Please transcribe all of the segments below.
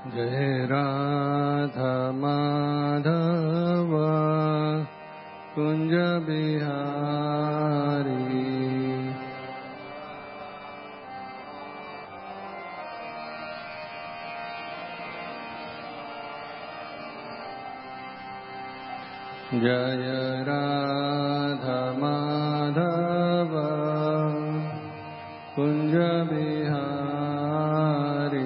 जय राधा माधव कुंज बिहारी। जय राधा माधव कुंज बिहारी।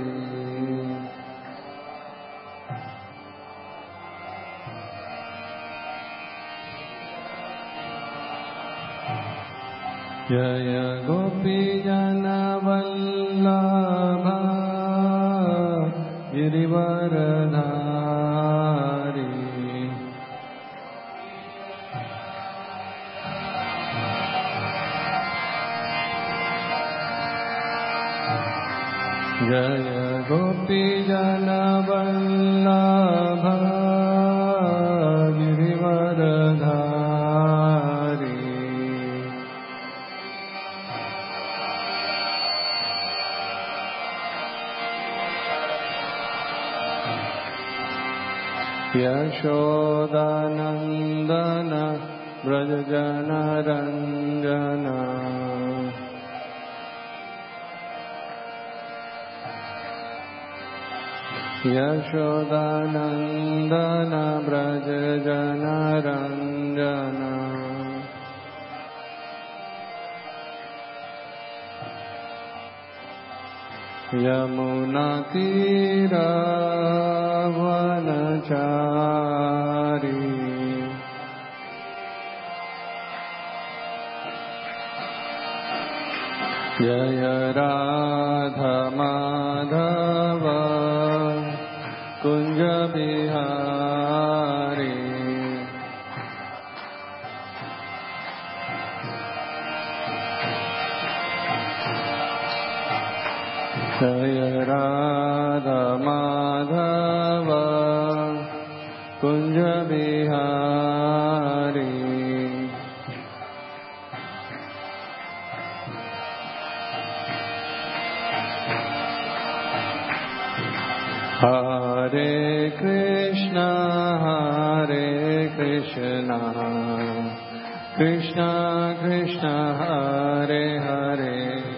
जय गोपी जन वल्लभ गिरिवरधारी। जय गोपी जन वल्लभ गिरिवरधारी। यशोदानंदन व्रज जन रंजन। यशोदानंदन व्रज जन रंजन। यमुना तीर वनचारी। जय राधा माधव कुंज बिहारी। जय राधा माधव कुंज बिहारी। हरे कृष्णा कृष्णा कृष्णा हरे हरे,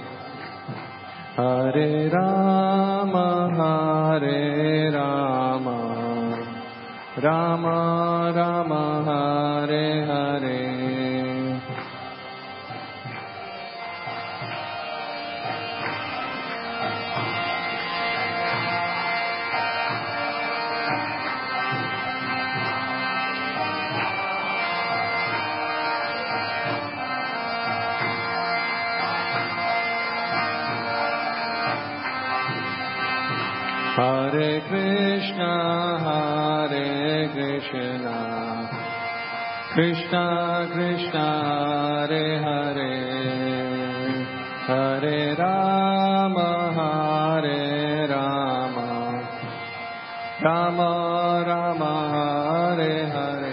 हरे राम राम राम हरे हरे। हरे कृष्णा कृष्णा कृष्णा हरे हरे, हरे राम राम राम हरे हरे।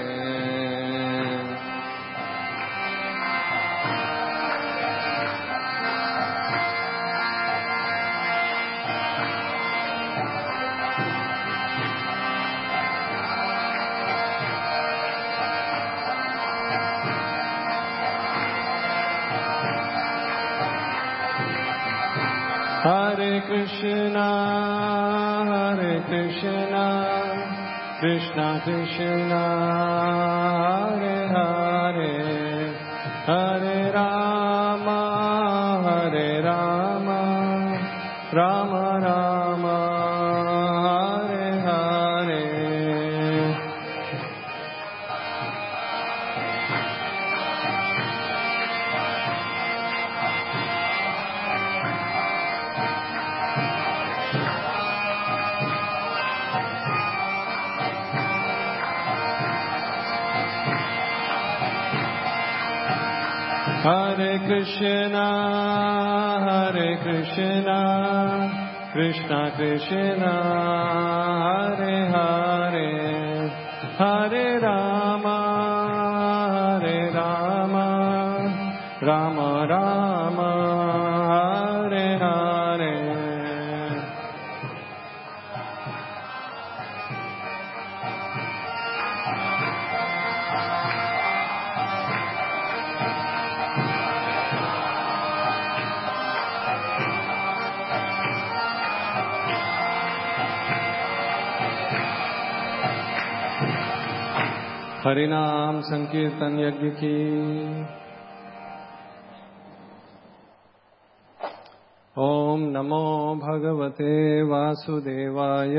हरे कृष्णा कृष्णा कृष्णा हरे हरे, हरे राम राम राम हरे हरे। हरे कृष्णा कृष्णा कृष्णा हरे हरे, हरे राम राम राम हरे हरे। हरिनाम संकीर्तन यज्ञ की। ओम नमो भगवते वासुदेवाय।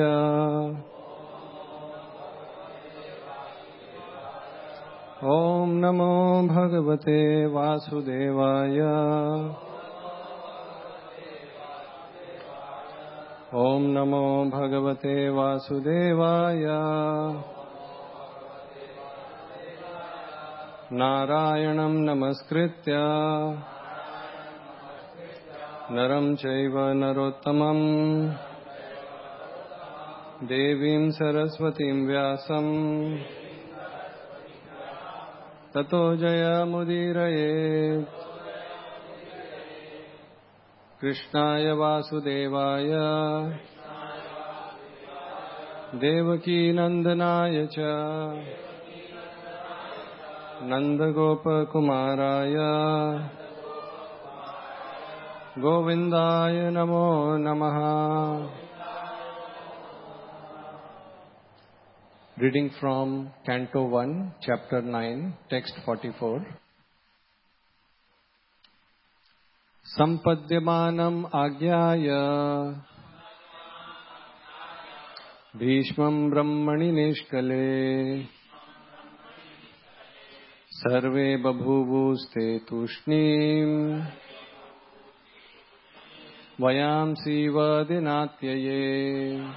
ओम नमो भगवते वासुदेवाय। ओम नमो भगवते वासुदेवाय। नारायणं नमस्कृत्य नरं चैव नरोत्तमं देवीं सरस्वतीं व्यासं ततो जयमुदीरयेत्। कृष्णाय वासुदेवाय देवकीनन्दनाय च नन्दगोपकुमाराय गोविन्दाय नमो नमः। Reading from Canto 1, Chapter 9, Text 44. Sampadyamanam Agyaya Bhishmam Brahmani Nishkale Sarve babhuvuste tushnim Vayamsi vadinatyaye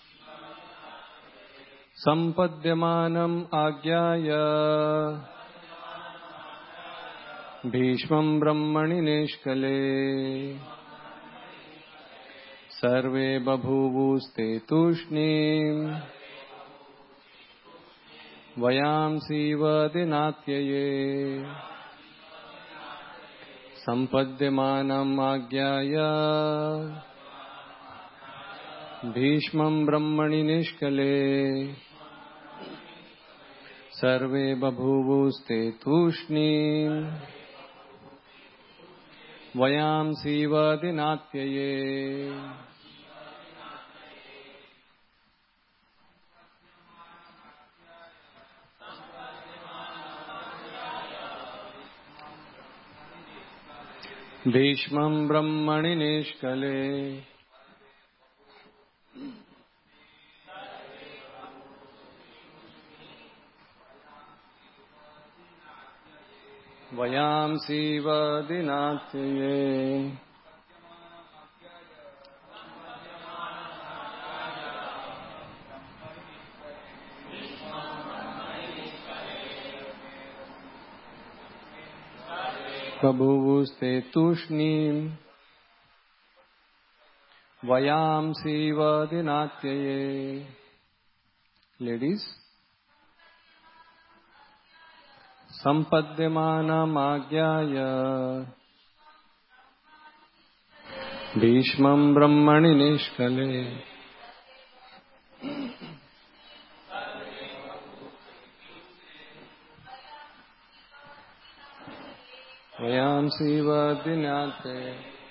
Sampadyamanam Agyaya Bhishmam Brahmani Nishkale Sarve babhuvuste tushnim Vayamsi vadinatyaye Sampadyamanam Agyaya Bhishmam Brahmani Nishkale Sarve babhuvuste tushnim Vayamsi vadinatyaye. Bhishmam Brahmani Nishkale Vayamsi vadinatyaye. Babhuvuste tushnim Vayamsi vadinatyaye. Ladies, Sampadyamanam Agyaya Bhishmam Brahmani Nishkale Vayamsi vadinatyaye.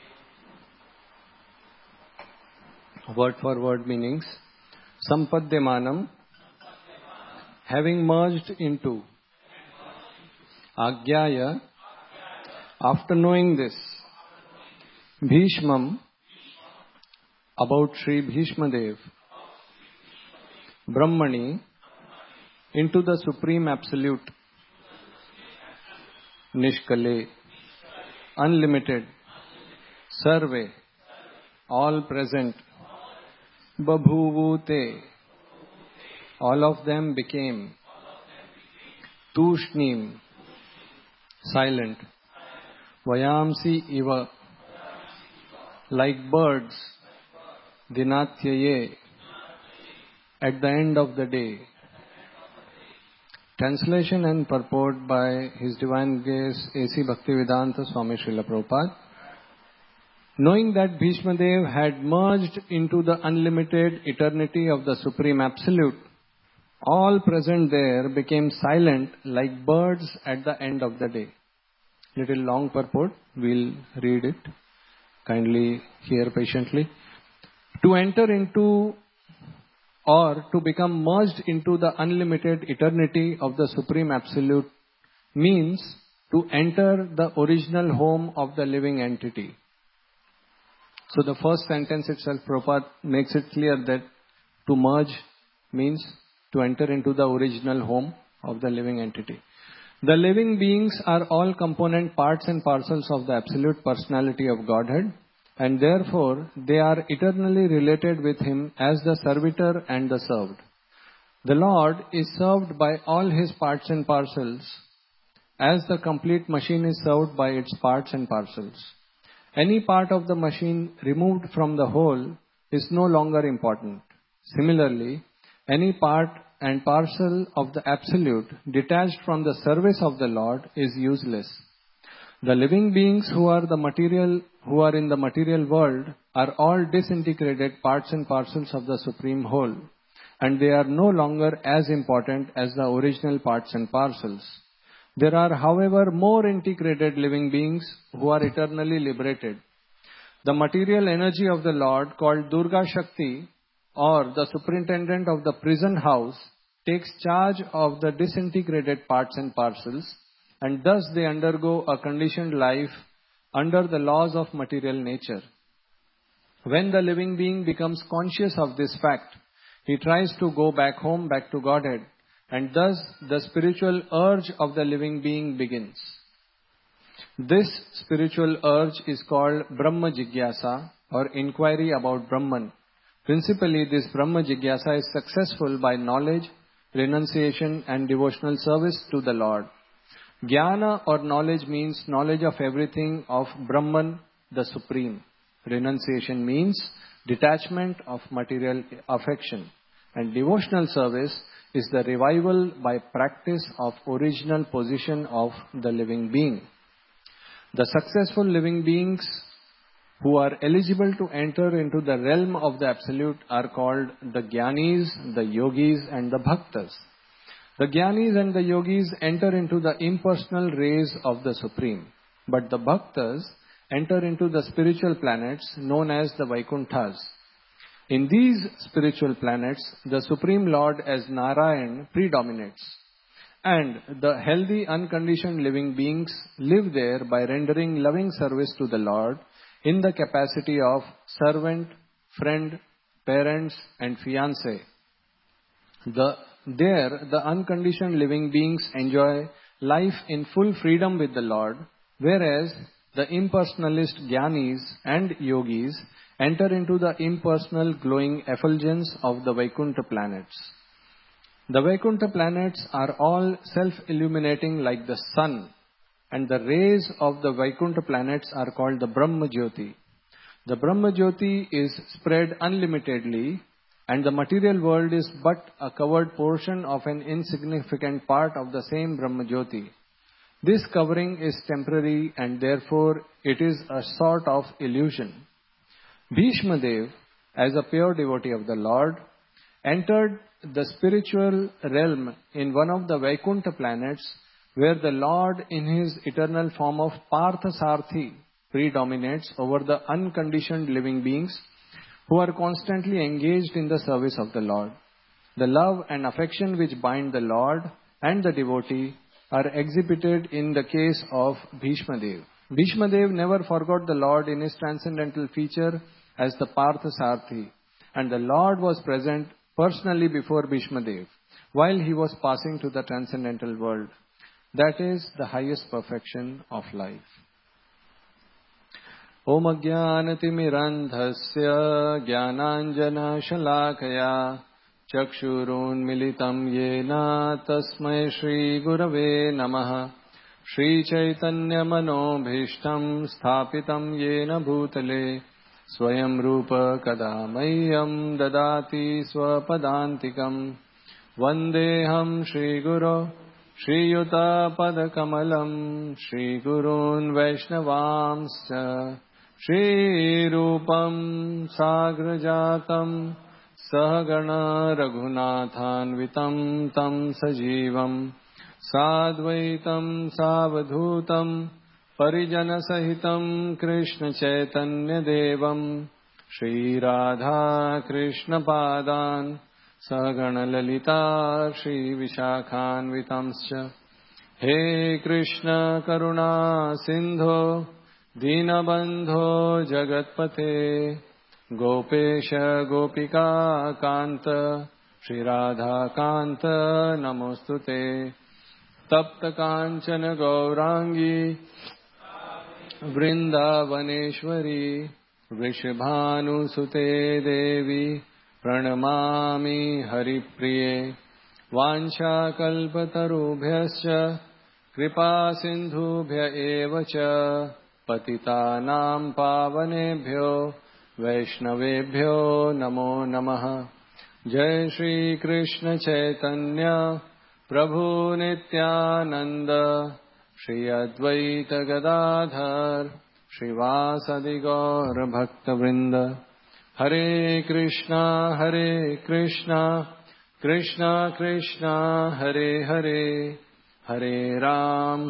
Word for word meanings. Sampadyamanam, having merged into. Agyaya, after knowing this. Bhishmam, about Sri Bhishmadev. Brahmani, into the Supreme Absolute. Nishkale, unlimited. Sarve, all present. Babhuvute, all of them became. Tushnim, silent. Vayamsi iva, like birds. Dinatyaye, at the end of the day. Translation and purport by His Divine Grace A.C. Bhaktivedanta Swami Srila Prabhupada. Knowing that Bhishmadev had merged into the unlimited eternity of the Supreme Absolute, all present there became silent like birds at the end of the day. Little long purport, we'll read it. Kindly hear patiently. To enter into or to become merged into the unlimited eternity of the Supreme Absolute means to enter the original home of the living entity. So the first sentence itself, Prabhupada makes it clear that to merge means to enter into the original home of the living entity. The living beings are all component parts and parcels of the absolute personality of Godhead, and therefore they are eternally related with Him as the servitor and the served. The Lord is served by all His parts and parcels as the complete machine is served by its parts and parcels. Any part of the machine removed from the whole is no longer important. Similarly, any part and parcel of the Absolute detached from the service of the Lord is useless. The living beings who are in the material world are all disintegrated parts and parcels of the Supreme Whole, and they are no longer as important as the original parts and parcels. There are, however, more integrated living beings who are eternally liberated. The material energy of the Lord, called Durga Shakti, or the superintendent of the prison house, takes charge of the disintegrated parts and parcels, and thus they undergo a conditioned life under the laws of material nature. When the living being becomes conscious of this fact, he tries to go back home, back to Godhead, and thus the spiritual urge of the living being begins. This spiritual urge is called Brahma Jigyasa, or inquiry about Brahman. Principally, this Brahma Jigyasa is successful by knowledge, renunciation and devotional service to the Lord. Jnana or knowledge means knowledge of everything of Brahman, the Supreme. Renunciation means detachment of material affection. And devotional service is the revival by practice of original position of the living being. The successful living beings who are eligible to enter into the realm of the Absolute are called the Jnanis, the Yogis and the Bhaktas. The Jnanis and the Yogis enter into the impersonal rays of the Supreme, but the Bhaktas enter into the spiritual planets known as the Vaikunthas. In these spiritual planets, the Supreme Lord as Narayan predominates, and the healthy, unconditioned living beings live there by rendering loving service to the Lord in the capacity of servant, friend, parents, and fiancé. There, the unconditioned living beings enjoy life in full freedom with the Lord, whereas the impersonalist Jnanis and Yogis enter into the impersonal glowing effulgence of the Vaikuntha planets. The Vaikuntha planets are all self-illuminating like the sun, and the rays of the Vaikuntha planets are called the Brahma Jyoti. The Brahma Jyoti is spread unlimitedly, and the material world is but a covered portion of an insignificant part of the same Brahma Jyoti. This covering is temporary, and therefore it is a sort of illusion. Bhishma Dev, as a pure devotee of the Lord, entered the spiritual realm in one of the Vaikuntha planets, where the Lord in his eternal form of Parthasarthi predominates over the unconditioned living beings who are constantly engaged in the service of the Lord. The love and affection which bind the Lord and the devotee are exhibited in the case of Bhishma Dev. Bhishma Dev never forgot the Lord in his transcendental feature as the Parthasarthi, and the Lord was present personally before Bhishma Dev while he was passing to the transcendental world. That is the highest perfection of life. Om Ajnanatimirandhasya Jnananjana Shalakaya Chakshurunmilitam Yena Tasmai Shri Gurave Namaha Shri Chaitanya Manobhishtam Sthapitam Yena Bhutale Swayam Rupa Kadamayyam Dadati Swapadantikam Vandeham Shri Guru Shri Yuta Padakamalam Shri Gurun Vaishnavamscha Shri Rupam Sagrajatam Sahagana Raghunathanvitam Tam Sajivam Sadvaitam Savadhutam Parijana Sahitam Krishna Chaitanya Devam Shri Radha Krishna Padan Saganalita Shri Vishakhanvitamscha. He Krishna Karuna Sindho Dinabandho Jagatpate Gopesha Gopika Kanta Shri Radha Kanta Namostute Tapta Kanchana Gaurangi Vrindavaneshwari Vrishabhanusute Devi Pranamami Haripriye Vanchakalpatarubhyascha Kripa Sindhubhya evacha Patitanam Pavanebhyo Vaishnavebhyo Namo Namaha. Jai Shri Krishna Chaitanya Prabhu Nityananda Shri Advaita Gadadhar Shrivasadi Gaur Bhakta Vrinda. Hare Krishna Krishna Krishna Hare Hare Hare Ram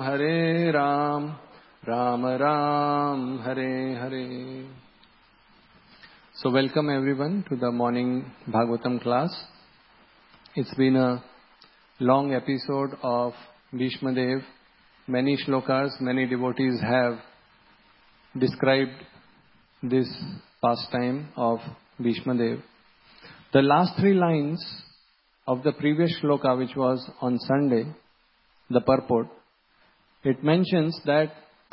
Ram Ram Hare Hare. So welcome everyone to the morning Bhagavatam class. It's been a long episode of Bhishma Dev. Many shlokas, many devotees have described this pastime of Bhishma Dev. The last three lines of the previous shloka, which was on Sunday, the purport, it mentions that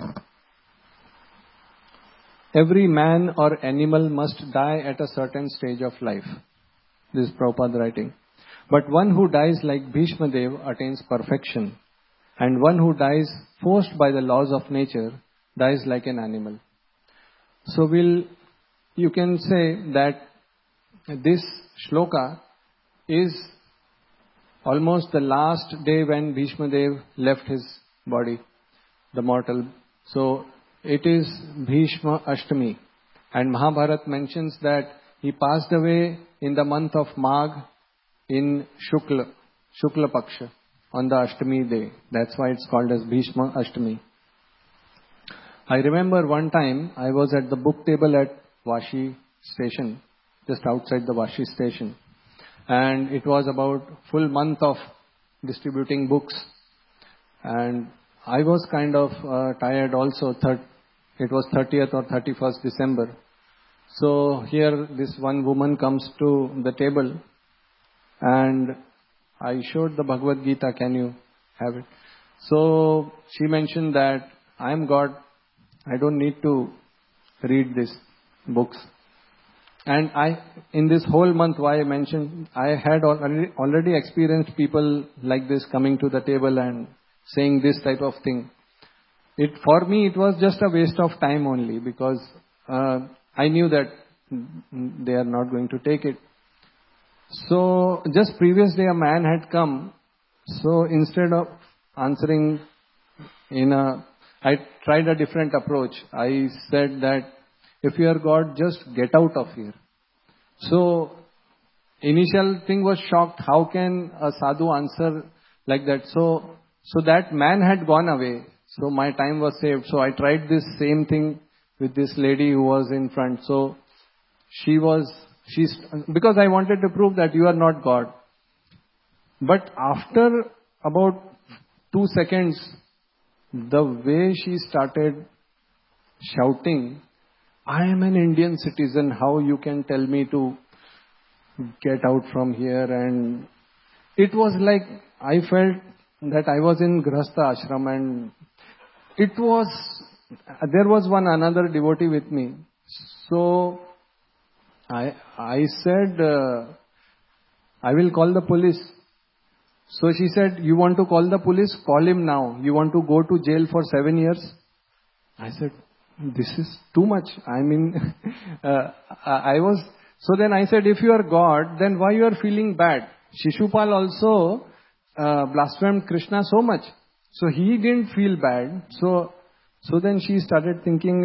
every man or animal must die at a certain stage of life. This is Prabhupada writing. But one who dies like Bhishma Dev attains perfection, and one who dies forced by the laws of nature dies like an animal. So you can say that this shloka is almost the last day when Bhishma Dev left his body, the mortal. So it is Bhishma Ashtami. And Mahabharata mentions that he passed away in the month of Magh in Shukla Paksha, on the Ashtami day. That's why it's called as Bhishma Ashtami. I remember one time I was at the book table at Vashi station, just outside the Vashi station. And it was about full month of distributing books. And I was kind of tired also. It was 30th or 31st December. So here this one woman comes to the table and I showed the Bhagavad Gita, can you have it? So she mentioned that I am God, I don't need to read these books. And in this whole month, why I mentioned, I had already experienced people like this coming to the table and saying this type of thing. For me, it was just a waste of time only, because I knew that they are not going to take it. So just previous day a man had come. So instead of answering I tried a different approach. I said that if you are God, just get out of here. So initial thing was shocked. How can a sadhu answer like that? So that man had gone away. So my time was saved. So I tried this same thing with this lady who was in front. So because I wanted to prove that you are not God. But after about 2 seconds, the way she started shouting, I am an Indian citizen, how you can tell me to get out from here? And it was like, I felt that I was in Grihastha ashram, and there was another devotee with me. So I said, I will call the police. So she said, you want to call the police? Call him now. You want to go to jail for 7 years? I said, this is too much. I mean, so then I said, if you are God, then why you are feeling bad? Shishupal also blasphemed Krishna so much. So he didn't feel bad. So then she started thinking,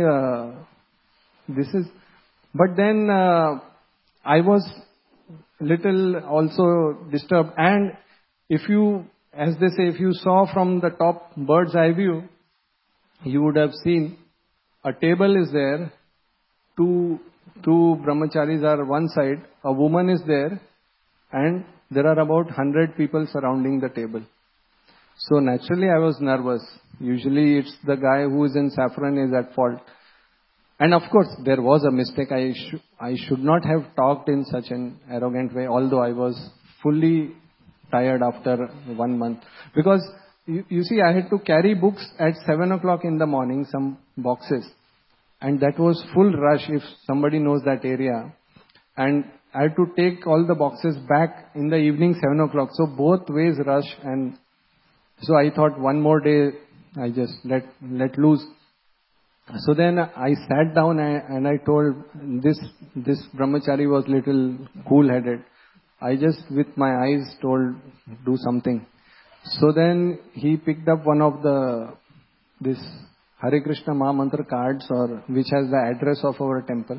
but then I was little also disturbed. And if you, as they say, if you saw from the top bird's eye view, you would have seen a table is there, two brahmacharis are one side, a woman is there, and there are about 100 people surrounding the table. So naturally I was nervous. Usually it's the guy who is in saffron is at fault. And of course there was a mistake. I should not have talked in such an arrogant way, although I was fully tired after 1 month. Because you see, I had to carry books at 7 o'clock in the morning, some boxes. And that was full rush if somebody knows that area. And I had to take all the boxes back in the evening 7 o'clock. So both ways rush. And so I thought one more day I just let loose. So then I sat down and I told this brahmachari was little cool-headed. I just with my eyes told do something. So then he picked up one of this Hare Krishna Maha Mantra cards which has the address of our temple.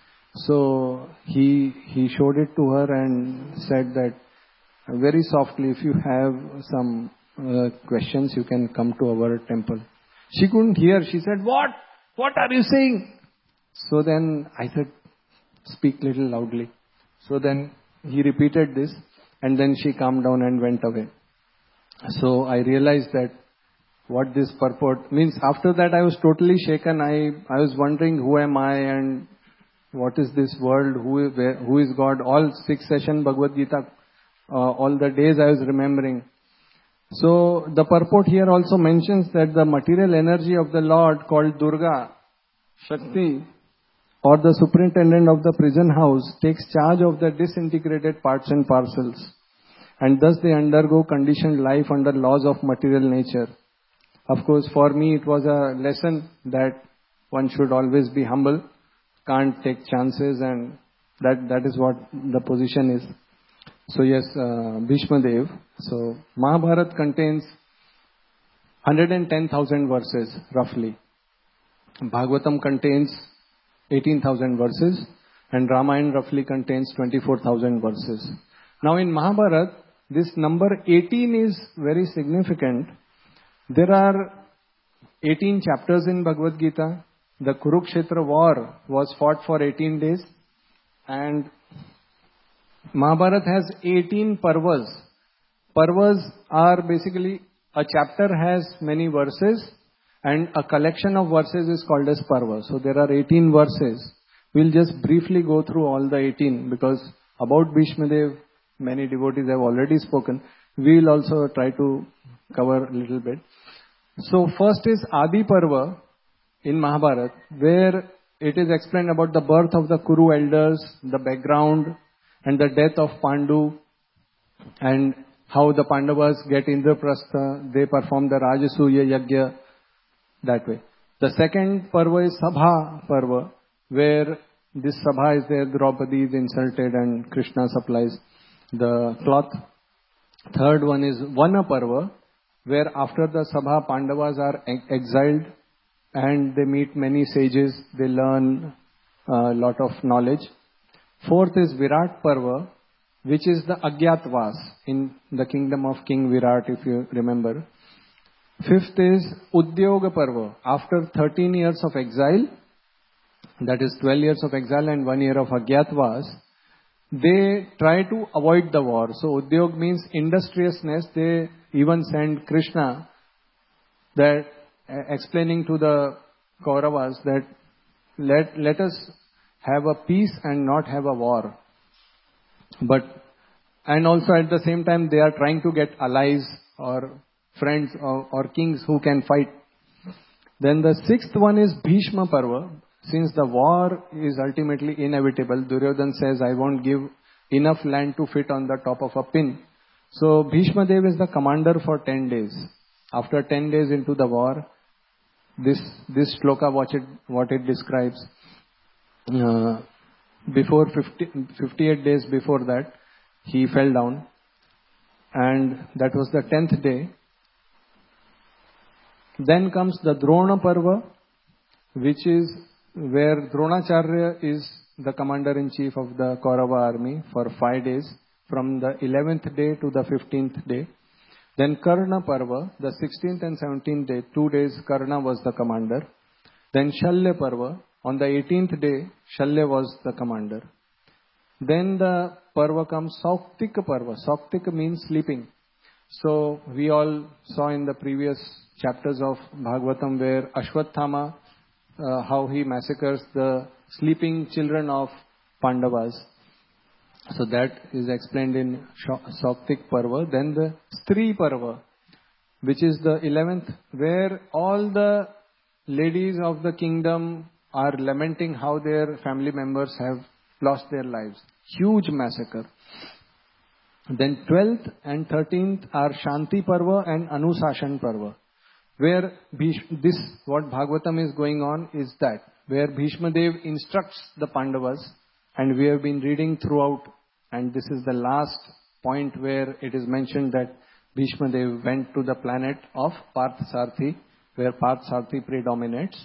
So he showed it to her and said that very softly, if you have some questions, you can come to our temple. She couldn't hear. She said, "What? What are you saying?" So then I said, "Speak little loudly." So then he repeated this and then she calmed down and went away. So I realized that what this purport means. After that I was totally shaken. I was wondering who am I and what is this world, who is God. All 6 session Bhagavad Gita, all the days I was remembering. So the purport here also mentions that the material energy of the Lord called Durga, Shakti, or the superintendent of the prison house takes charge of the disintegrated parts and parcels. And thus they undergo conditioned life under laws of material nature. Of course, for me it was a lesson that one should always be humble, can't take chances, and that is what the position is. So yes, Bhishma Dev. So Mahabharata contains 110,000 verses roughly. Bhagavatam contains 18,000 verses and Ramayana roughly contains 24,000 verses. Now in Mahabharata, this number 18 is very significant. There are 18 chapters in Bhagavad Gita. The Kurukshetra war was fought for 18 days and Mahabharata has 18 parvas. Parvas are basically a chapter has many verses and a collection of verses is called as parva. So there are 18 verses. We'll just briefly go through all the 18 because about Bhishma Dev, many devotees have already spoken. We'll also try to cover a little bit. So first is Adi Parva in Mahabharata, where it is explained about the birth of the Kuru elders, the background, and the death of Pandu, and how the Pandavas get Indraprastha, they perform the Rajasuya Yajna, that way. The second Parva is Sabha Parva, where this Sabha is there, Draupadi is insulted and Krishna supplies the cloth. Third one is Vana Parva, where after the Sabha, Pandavas are exiled and they meet many sages, they learn a lot of knowledge. Fourth is Virat Parva, which is the Agyatvas in the kingdom of King Virat, if you remember. Fifth is Udyoga Parva. After 13 years of exile, that is 12 years of exile and 1 year of Agyatvas, they try to avoid the war. So Udyog means industriousness. They even send Krishna that explaining to the Kauravas that let us have a peace and not have a war. And also at the same time they are trying to get allies or friends or kings who can fight. Then the sixth one is Bhishma Parva. Since the war is ultimately inevitable, Duryodhan says, I won't give enough land to fit on the top of a pin. So Bhishma Dev is the commander for 10 days. After 10 days into the war, this shloka, what it describes. Before 58 days before that, he fell down. And that was the 10th day. Then comes the Drona Parva, which is where Dronacharya is the commander-in-chief of the Kaurava army for 5 days, from the 11th day to the 15th day. Then Karna Parva, the 16th and 17th day, 2 days Karna was the commander. Then Shalya Parva, on the 18th day, Shalya was the commander. Then the Parva comes, Sauktika Parva. Sauktika means sleeping. So we all saw in the previous chapters of Bhagavatam where Ashwatthama, how he massacres the sleeping children of Pandavas. So that is explained in Sauktik Parva. Then the Stri Parva, which is the 11th, where all the ladies of the kingdom are lamenting how their family members have lost their lives. Huge massacre. Then 12th and 13th are Shanti Parva and Anusashan Parva, where this, what Bhagavatam is going on is that, where Bhishma Dev instructs the Pandavas, and we have been reading throughout, and this is the last point where it is mentioned that Bhishma Dev went to the planet of Parthasarthi, where Parthasarthi predominates.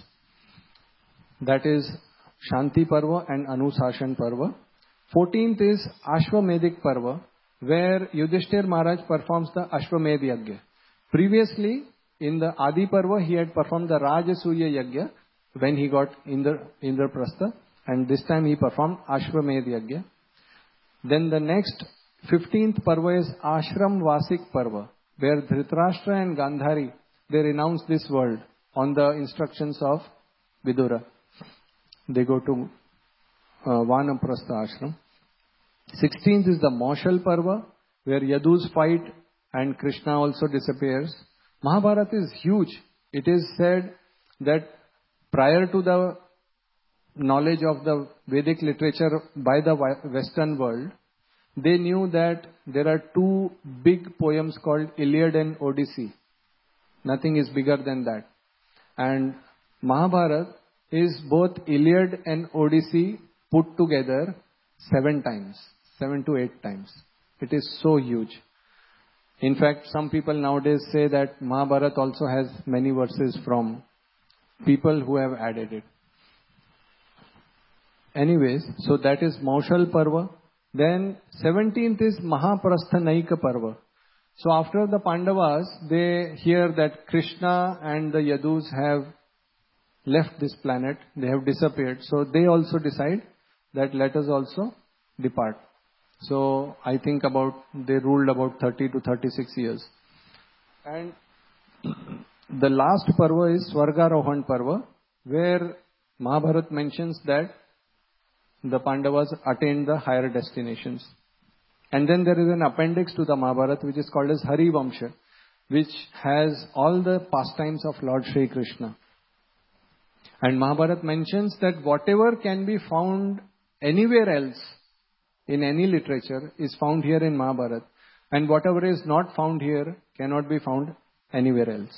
That is Shanti Parva and Anusashan Parva. 14th is Ashwamedhik Parva, where Yudhishthir Maharaj performs the Ashwamedh Yagya. Previously, in the Adi Parva, he had performed the Rajasuya Yagya when he got Indraprastha, and this time he performed Ashwamedh Yagya. Then the next 15th Parva is Ashram Vasik Parva, where Dhritarashtra and Gandhari, they renounce this world on the instructions of Vidura. They go to Vanaprastha Ashram. 16th is the Maushal Parva, where Yadus fight and Krishna also disappears. Mahabharata is huge. It is said that prior to the knowledge of the Vedic literature by the Western world, they knew that there are two big poems called Iliad and Odyssey. Nothing is bigger than that. And Mahabharata is both Iliad and Odyssey put together 7 times. 7 to 8 times. It is so huge. In fact, some people nowadays say that Mahabharata also has many verses from people who have added it. Anyways, so that is Maushal Parva. Then 17th is Mahaprasthanaika Parva. So after the Pandavas, they hear that Krishna and the Yadus have left this planet. They have disappeared. So they also decide that let us also depart. So I think they ruled about 30 to 36 years. And the last Parva is Swargarohan Parva, where Mahabharata mentions that the Pandavas attained the higher destinations. And then there is an appendix to the Mahabharata which is called as Hari Vamsha, which has all the pastimes of Lord Shri Krishna. And Mahabharata mentions that whatever can be found anywhere else in any literature is found here in Mahabharata. And whatever is not found here cannot be found anywhere else.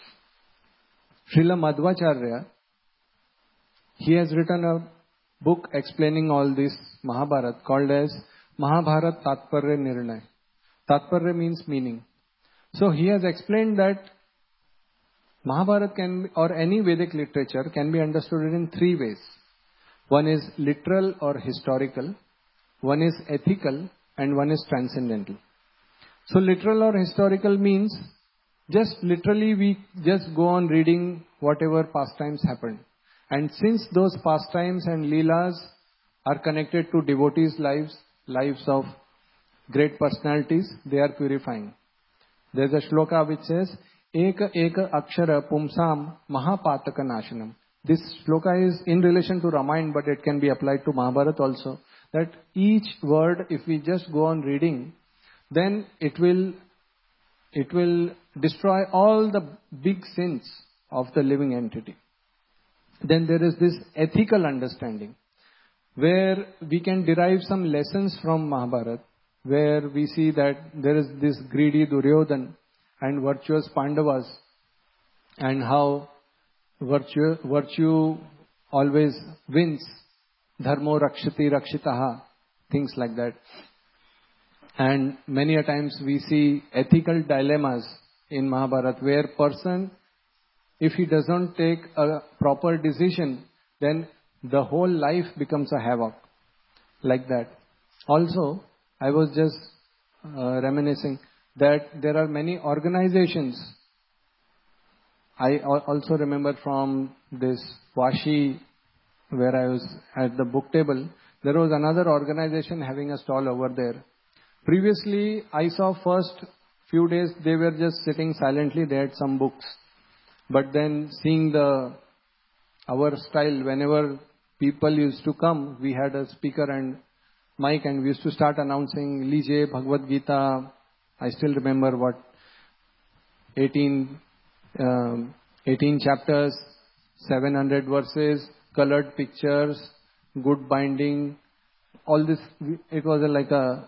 Srila Madhvacharya, he has written a book explaining all this Mahabharata called as Mahabharata Tatparya Nirnay. Tatparya means meaning. So he has explained that Mahabharata or any Vedic literature can be understood in 3 ways. One is literal or historical, one is ethical, and one is transcendental. So literal or historical means just literally we just go on reading whatever pastimes happened. And since those pastimes and leelas are connected to devotees' lives of great personalities, they are purifying. There's a shloka which says, Eka eka akshara pumsam mahapataka nashanam. This shloka is in relation to Ramayana, but it can be applied to Mahabharata also. That each word, if we just go on reading, then it will destroy all the big sins of the living entity. Then there is this ethical understanding, where we can derive some lessons from Mahabharata, where we see that there is this greedy Duryodhan and virtuous Pandavas, and how virtue always wins. Dharmo rakshati rakshitaha, things like that. And many a times we see ethical dilemmas in Mahabharata, where person, if he doesn't take a proper decision, then the whole life becomes a havoc. Like that. Also, I was just reminiscing that there are many organizations. I also remember from this Vashi, where I was at the book table, there was another organization having a stall over there. Previously, I saw first few days they were just sitting silently. They had some books. But then seeing our style, whenever people used to come, we had a speaker and mic and we used to start announcing, Lije, Bhagavad Gita. I still remember what, 18 chapters, 700 verses, colored pictures, good binding, all this. It was like a,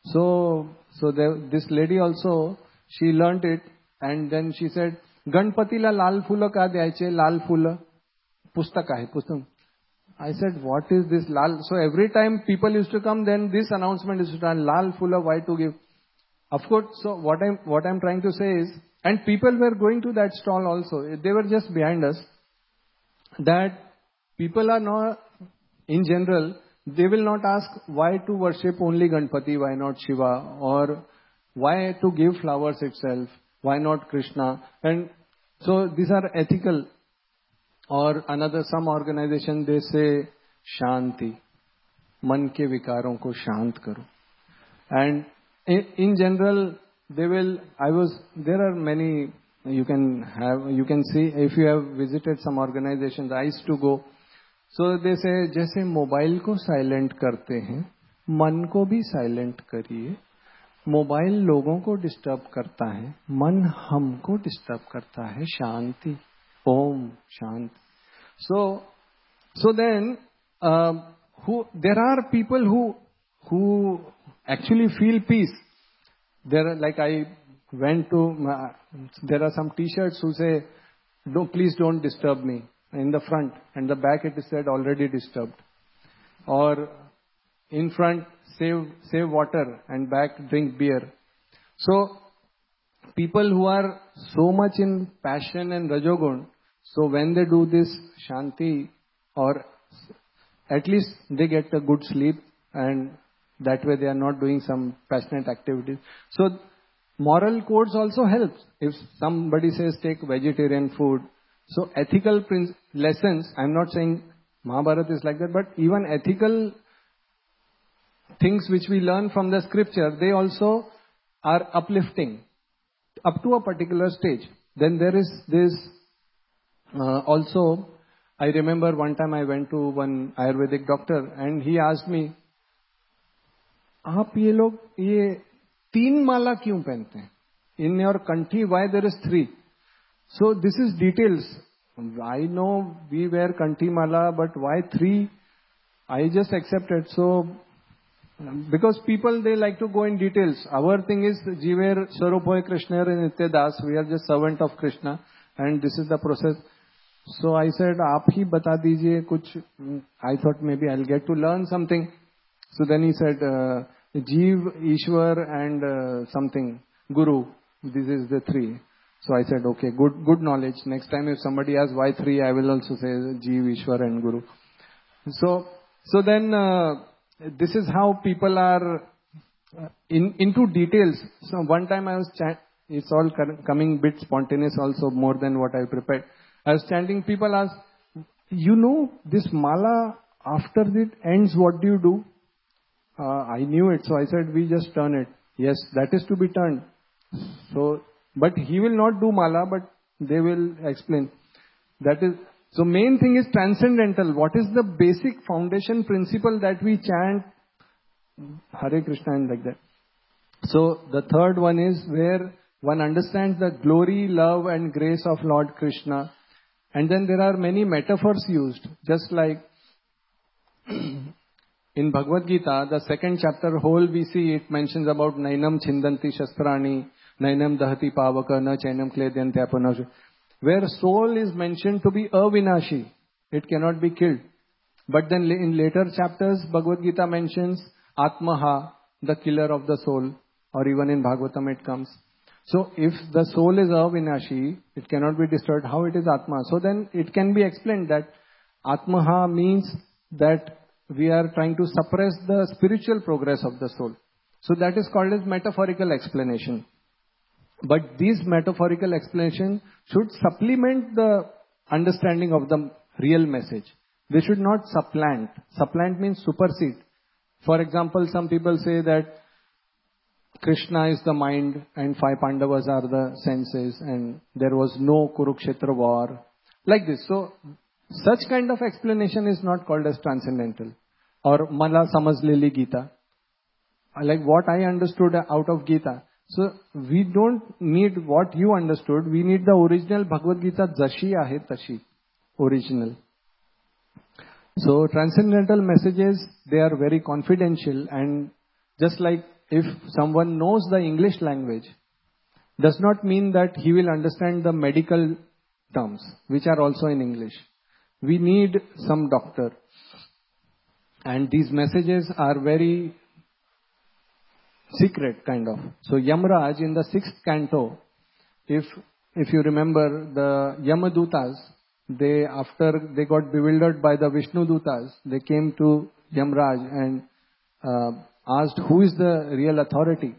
this lady also, she learnt it and then she said, Ganpatila lal phula ka dyache, lal phula, pustak hai, pustak. I said, what is this lal? So every time people used to come, then this announcement is done, lal phula, why to give? Of course, so what I'm trying to say is, and people were going to that stall also, they were just behind us, that people are not, in general, they will not ask why to worship only Ganpati, why not Shiva, or why to give flowers itself, why not Krishna. And so these are ethical. Or some organization, they say, Shanti. Man ke vikaron ko shant karo. And in general, there are many, you can see, if you have visited some organizations, I used to go. So they say, जैसे mobile को silent करते हैं, मन को भी silent करिए. Mobile लोगों को डिस्टर्ब करता है, मन हमको डिस्टर्ब करता है. शांति, Om Shanti. So then, there are people who actually feel peace. There are some T-shirts who say, "No, please don't disturb me." In the front and the back it is said already disturbed. Or in front, save water, and back drink beer. So people who are so much in passion and rajogun, so when they do this shanti, or at least they get a good sleep, and that way they are not doing some passionate activities. So moral codes also helps. If somebody says take vegetarian food, so ethical lessons, I'm not saying Mahabharata is like that, but even ethical things which we learn from the scripture, they also are uplifting up to a particular stage. Then there is this also, I remember one time I went to one Ayurvedic doctor and he asked me, आप ये लोग ये 3 माला क्यों पहनते हैं? In your country, why there is 3? So this is details. I know we wear Kanti Mala, but why 3? I just accepted. So, because people, they like to go in details. Our thing is, Jiver Swarupoy Krishna and Nitya Das, we are just servant of Krishna, and this is the process. So I said, आप ही बता दीजिए कुछ. I thought maybe I'll get to learn something. So then he said, Jeev, Ishwar and something, Guru. This is the 3. So I said, okay, good knowledge. Next time if somebody asks why 3, I will also say Jeev, Ishwar and Guru. So then this is how people are into details. So one time I was it's all coming bit spontaneous also, more than what I prepared. I was chanting, people ask, this mala, after it ends, what do you do? I knew it, so I said, we just turn it. Yes, that is to be turned. So, but he will not do mala, but they will explain. So main thing is transcendental. What is the basic foundation principle that we chant Hare Krishna and like that? So the third one is where one understands the glory, love and grace of Lord Krishna. And then there are many metaphors used. Just like in Bhagavad Gita, the 2nd chapter whole we see it mentions about Nainam Chindanti Shastrani, Nainam Dahati Pavaka, Na Chainam Kledyanti Apanash, where soul is mentioned to be avinashi. It cannot be killed. But then in later chapters, Bhagavad Gita mentions Atmaha, the killer of the soul, or even in Bhagavatam it comes. So if the soul is avinashi, it cannot be destroyed. How it is Atma? So then it can be explained that Atmaha means that we are trying to suppress the spiritual progress of the soul. So that is called as metaphorical explanation. But these metaphorical explanation should supplement the understanding of the real message. They should not supplant. Supplant means supersede. For example, some people say that Krishna is the mind and 5 Pandavas are the senses and there was no Kurukshetra war. Like this. So, such kind of explanation is not called as transcendental. Or Mala Samajleli Gita. Like what I understood out of Gita. So, we don't need what you understood. We need the original Bhagavad Gita Jashi Ahe Tashi. Original. So, transcendental messages, they are very confidential, and just like if someone knows the English language, does not mean that he will understand the medical terms, which are also in English. We need some doctor. And these messages are very secret kind of. So Yamraj in the 6th canto, if you remember the Yamadutas, after they got bewildered by the Vishnu Dutas, they came to Yamraj and asked who is the real authority.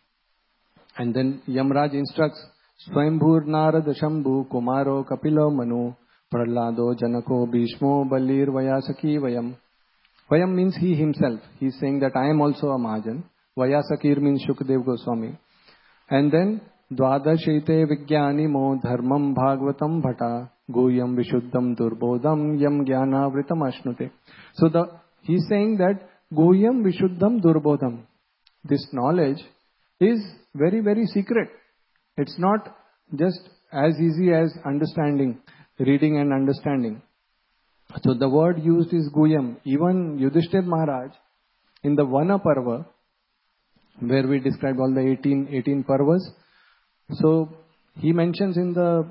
And then Yamraj instructs, Swayambhur Narad Shambhu Kumaro Kapilo Manu Prahlado Janako Bhishmo Balir Vayasaki Vayam. Vayam means he himself. He is saying that I am also a Mahajan. Vayasakir means Shukdev Goswami. And then Dvadashite Vigyani Mo Dharmam Bhagavatam Bhata Goyam Vishuddham Durbodham Yam Jnana Vritam Ashnute. So he is saying that Goyam Vishuddham Durbodham. This knowledge is very, very secret. It's not just as easy as understanding, reading and understanding. So the word used is Goyam. Even Yudhishthir Maharaj in the Vana Parva, where we describe all the 18 Parvas. So he mentions in the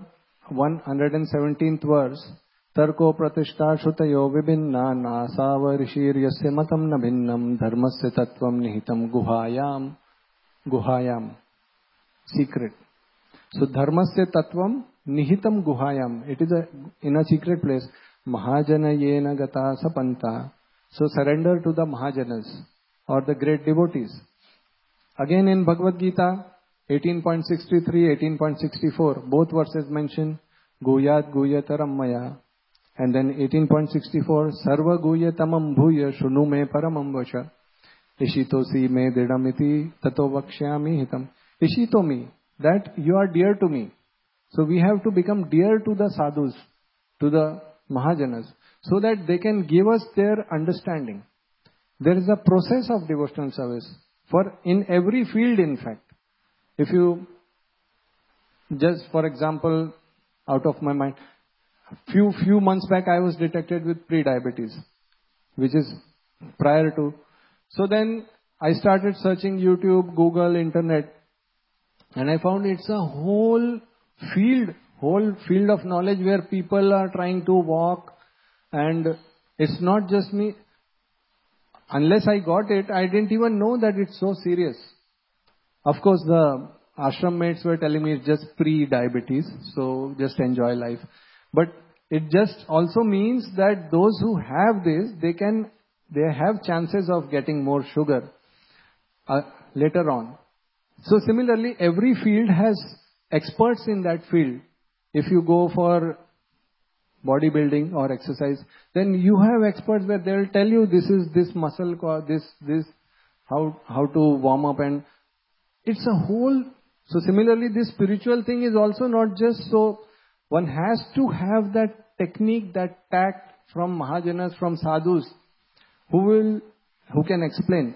117th verse, Tarko Pratishta Shutayo Vibhinna Nasava Rishir Yasya Matam Nabhinnam Dharmasya Tattvam Nihitam Guhayam. Secret. So Dharmasya Tattvam Nihitam Guhayam. It is in a secret place. Mahajana Yena Gata Sapanta. So surrender to the Mahajanas or the great devotees. Again in Bhagavad Gita 18.63, 18.64, both verses mention Guyat Guyataram Maya. And then 18.64, Sarva Guyatamam Bhuya Shunu Me Paramam Vasha. Ishitosi Me Didamiti Tato Vakshyami Hitam. Ishito me, that you are dear to me. So we have to become dear to the sadhus, to the Mahajanas, so that they can give us their understanding. There is a process of devotional service for in every field, in fact. If you just, for example, out of my mind, few months back I was detected with pre-diabetes, which is prior to. So then I started searching YouTube, Google, Internet, and I found it's a whole field of knowledge where people are trying to walk, and it's not just me. Unless I got it, I didn't even know that it's so serious. Of course, the ashram mates were telling me it's just pre-diabetes, so just enjoy life. But it just also means that those who have this, they have chances of getting more sugar later on. So similarly, every field has experts in that field. If you go for bodybuilding or exercise, then you have experts where they will tell you this is this muscle, this how to warm up, and it's a whole. So similarly, this spiritual thing is also not just so. One has to have that technique, that tact from Mahajanas, from sadhus, who can explain.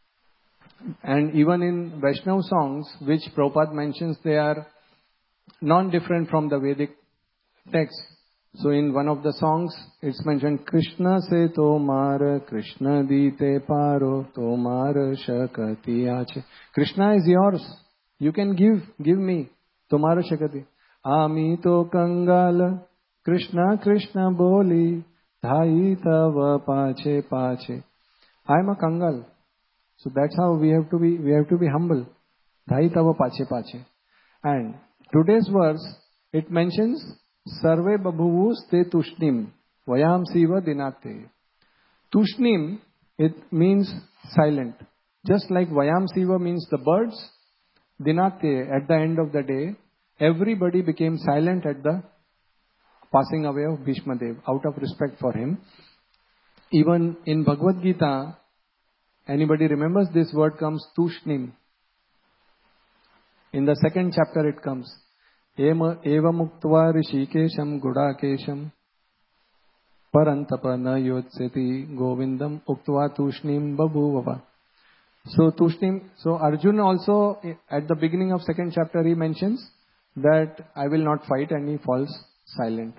And even in Vaishnava songs, which Prabhupada mentions, they are non-different from the Vedic text. So in one of the songs, it's mentioned, Krishna se tomar, Krishna dite paro, tomar shakati ache. Krishna is yours. You can give me. Tomar shakati. Ami to kangala, Krishna Krishna boli, dhai tava pache pache. I am a kangal. So that's how we have to be humble. Dhai tava pache pache. And today's verse, it mentions Sarve babhuvus te tushnim vayam siva dinate. Tushnim, it means silent. Just like vayam siva means the birds, dinate, at the end of the day, everybody became silent at the passing away of Bhishma Dev out of respect for him. Even in Bhagavad Gita, anybody remembers this word comes tushnim. In the second chapter it comes. Eva muktva rishikesham gudakesham parantapa na yotseti govindam uktva tushnim babhuvava. So tushnim, so Arjuna also at the beginning of second chapter he mentions that I will not fight, and he falls silent.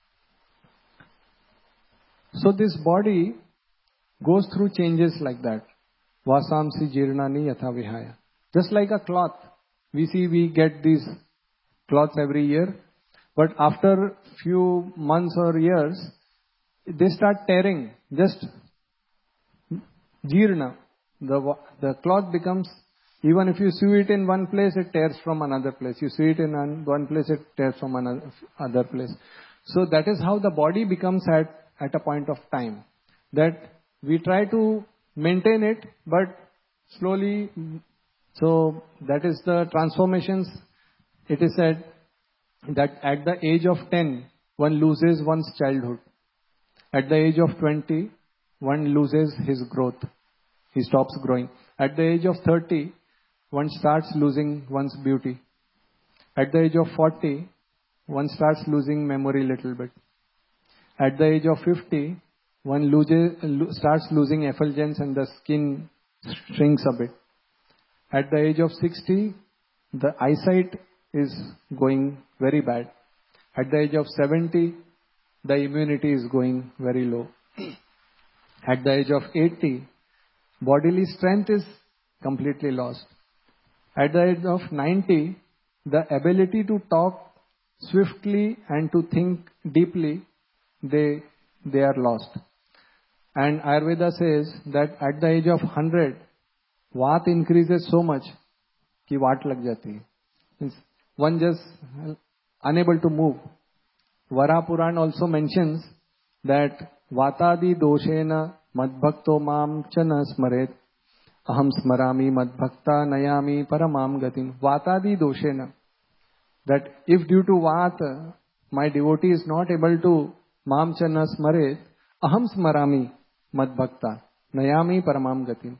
So this body goes through changes like that. Vasamsi jirnani yatha vihaya. Just like a cloth. We get these cloths every year. But after few months or years, they start tearing. Just jirna. The cloth becomes, even if you sew it in one place, it tears from another place. You sew it in one place, it tears from another place. So that is how the body becomes at a point of time. That we try to maintain it, but slowly, so that is the transformations. It is said that at the age of 10, one loses one's childhood. At the age of 20, one loses his growth. He stops growing. At the age of 30, one starts losing one's beauty. At the age of 40, one starts losing memory a little bit. At the age of 50, one starts losing effulgence and the skin shrinks a bit. At the age of 60, the eyesight is going very bad. At the age of 70, the immunity is going very low. At the age of 80, bodily strength is completely lost. At the age of 90, the ability to talk swiftly and to think deeply, they are lost. And Ayurveda says that at the age of 100, Vat increases so much कि वाट लग जाती है. One just unable to move. Vara Puran also mentions that Vatadi doshena madbhakto mam chana smaret aham smarami madbhakta nayami paramam gatim. Vatadi doshena. That if due to Vata, my devotee is not able to mam chana smaret aham smarami madbhakta nayami paramam gatim.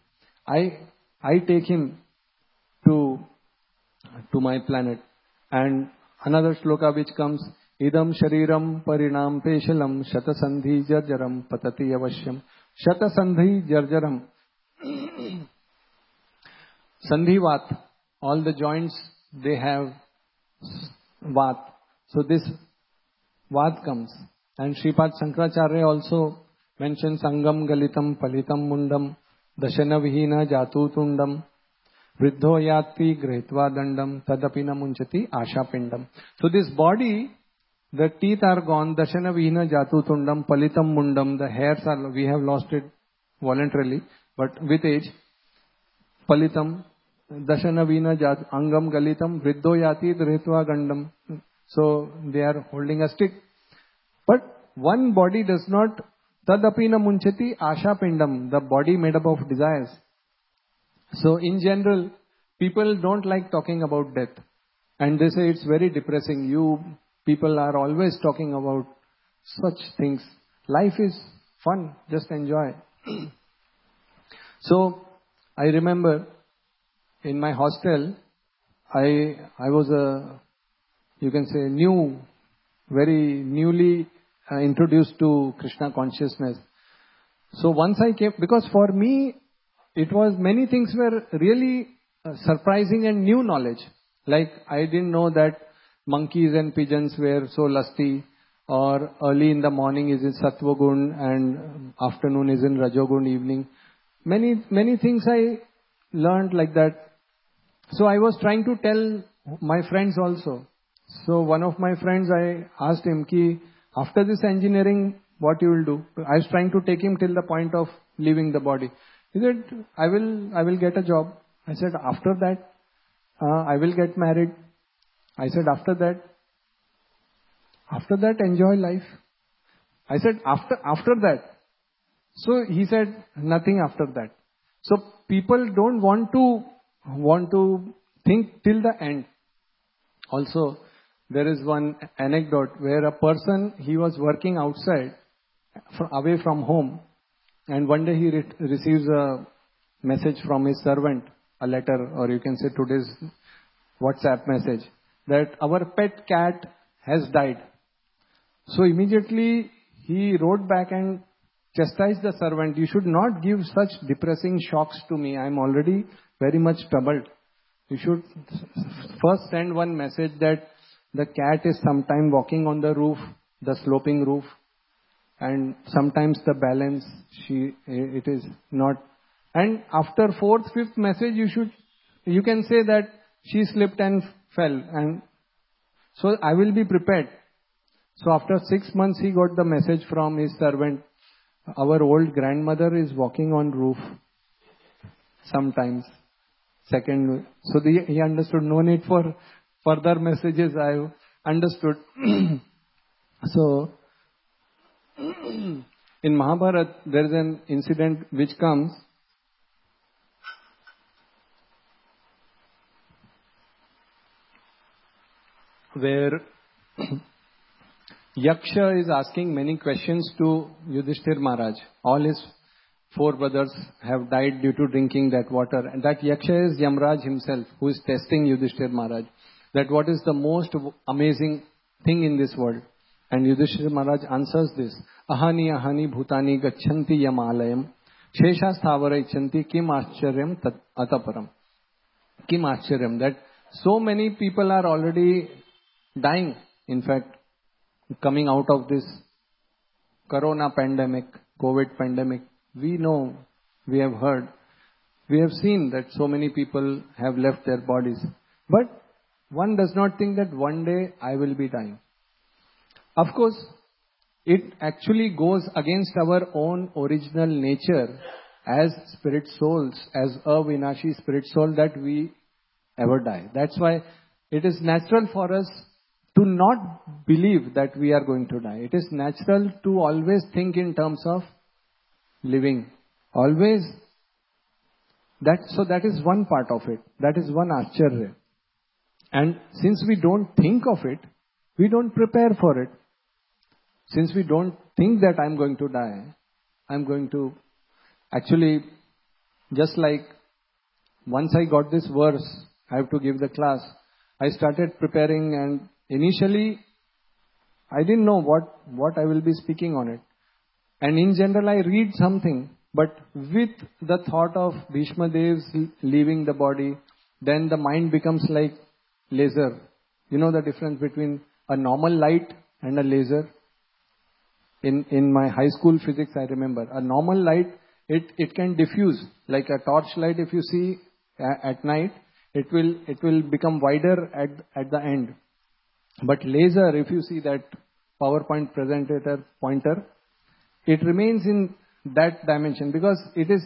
I take him to my planet. And another shloka which comes, idam shariram parinam peshalam shatasandhi jarjaram patati avashyam. Shatasandhi jarjaram. Sandhivat, all the joints, they have vat. So this vat comes. And Sripad Shankaracharya also mentions Sangam Galitam Palitam Mundam Dashana Vihina Jatutundam Vriddho Yati Grehitva Dandam Tadapina Munchati Asha Pindam. So this body, the teeth are gone, Dashana Vihina Jatutundam Palitam Mundam, the hairs are, we have lost it voluntarily, but with age, Palitam, Dashana Vihina Angam Galitam Vriddho Yati Grehitva Gandam. So they are holding a stick. But one body does not, Tadapina Munchati Asha Pindam, the body made up of desires. So in general, people don't like talking about death. And they say it's very depressing. You people are always talking about such things. Life is fun, just enjoy. So I remember in my hostel, I was you can say very newly introduced to Krishna consciousness. So once I came, because for me, it was many things were really surprising and new knowledge. Like I didn't know that monkeys and pigeons were so lusty, or early in the morning is in Sattva Gun and afternoon is in Rajogun, evening. Many things I learned like that. So I was trying to tell my friends also. So one of my friends, I asked him, ki, after this engineering, what you will do? I was trying to take him till the point of leaving the body. He said, I will get a job. I said, after that, I will get married. I said, after that, enjoy life. I said, after that. So he said, nothing after that. So people don't want to think till the end. Also, there is one anecdote where a person, he was working outside, away from home, And one day he receives a message from his servant, a letter, or you can say today's WhatsApp message, that our pet cat has died. So immediately he wrote back and chastised the servant, you should not give such depressing shocks to me. I am already very much troubled. You should first send one message that the cat is sometime walking on the roof, the sloping roof, and sometimes the balance, it is not. And after fourth, fifth message, you can say that she slipped and fell. And so I will be prepared. So after 6 months, he got the message from his servant, our old grandmother is walking on roof sometimes. Second, so he understood, no need for further messages, I understood. So, in Mahabharata, there is an incident which comes where Yaksha is asking many questions to Yudhishthir Maharaj. All his 4 brothers have died due to drinking that water. And that Yaksha is Yamraj himself, who is testing Yudhishthir Maharaj. That what is the most amazing thing in this world. And Yudhishthir Maharaj answers this. Ahani ahani bhutani gachanti yamalayam. Shesha sthavara ichanti kim ascharyam ataparam. Kim ascharyam. That so many people are already dying. In fact, coming out of this corona pandemic, COVID pandemic, we know, we have heard, we have seen that so many people have left their bodies. But one does not think that one day I will be dying. Of course, it actually goes against our own original nature as spirit souls, as a Vinashi spirit soul, that we ever die. That's why it is natural for us to not believe that we are going to die. It is natural to always think in terms of living. Always. So that is one part of it. That is one Acharya. And since we don't think of it, we don't prepare for it. Since we don't think that I'm going to die, I'm going to... Actually, just like once I got this verse, I have to give the class, I started preparing, and initially I didn't know what I will be speaking on it. And in general, I read something, but with the thought of Bhishma Dev's leaving the body, then the mind becomes like laser. You know the difference between a normal light and a laser? In my high school physics, I remember, a normal light, it can diffuse. Like a torch light, if you see at night, it will become wider at the end. But laser, if you see that PowerPoint presenter pointer, it remains in that dimension because it is,